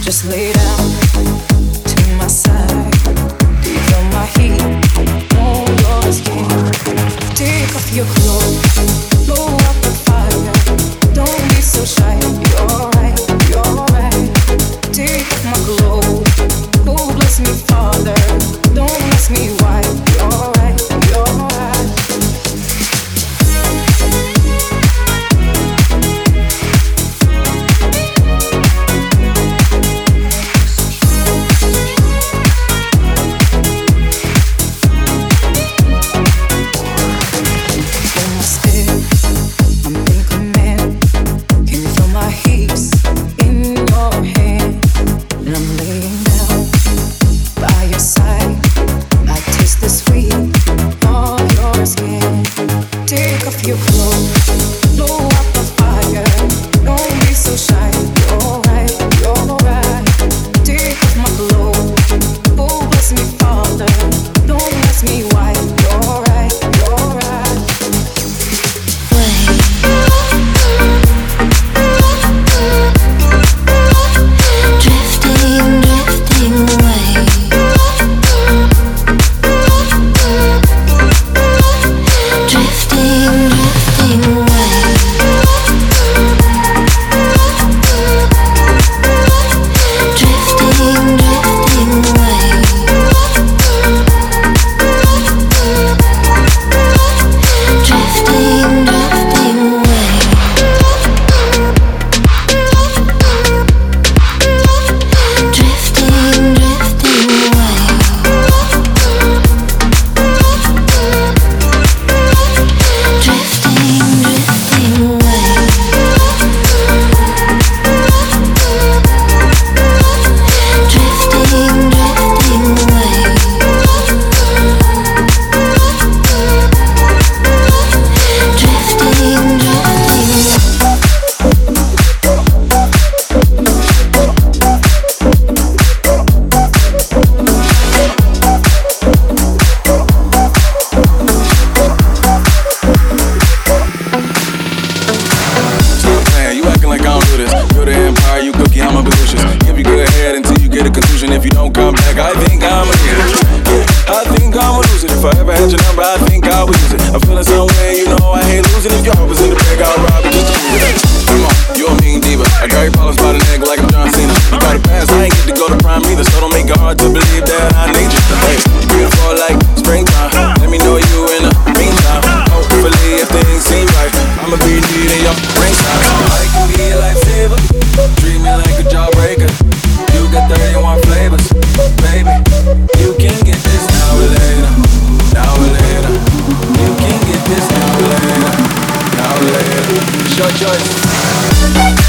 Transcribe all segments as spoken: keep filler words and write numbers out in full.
Just lay down to my side. Do you feel my heat on your skin? Take off your clothes, blow up the fire. Don't be so shy. You're right, you're right. Take off my clothes. Oh, bless me, Father. Don't ask me why. You're right, you're right. Your clothes, blow up the fire. Don't be so shy. You're right, you're right. Take off my clothes. Oh, bless me, Father. Don't ask me why. You're right, you're right. Drifting, drifting away. Drifting, drifting away. Drifting, drifting away. Drifting, drifting away. Drifting, drifting away. Drifting, drifting away. Drifting, drifting away. Drifting, drifting away. Stop playing, you acting like I don't do this. You're the empire, you cookie, I'm a delicious. Give you good head until you get a confusion. If you don't come back, I think I'm a hit. Yeah, I think I'm a loser. If I ever had your number, I think I would use it. I'm feeling some way, you know I hate losing. If your heart was in the bag, I'll rob it just to prove it. Come on, you're a mean diva. I carry problems by the neck like I'm John Cena. You got a pass, I ain't get to go to prime either. So don't make it hard to believe that I need you. Hey, you beautiful like springtime. Let me know you in the meantime. Hopefully if things seem right, I'ma be needing your ringside. I can be a lifesaver. Treat me like a jawbreaker. You got thirty-one flavors, baby. You can get this now or later, now or later. You can get this now or later, now or later. It's your choice.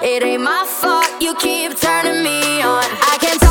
It ain't my fault you keep turning me on. I can't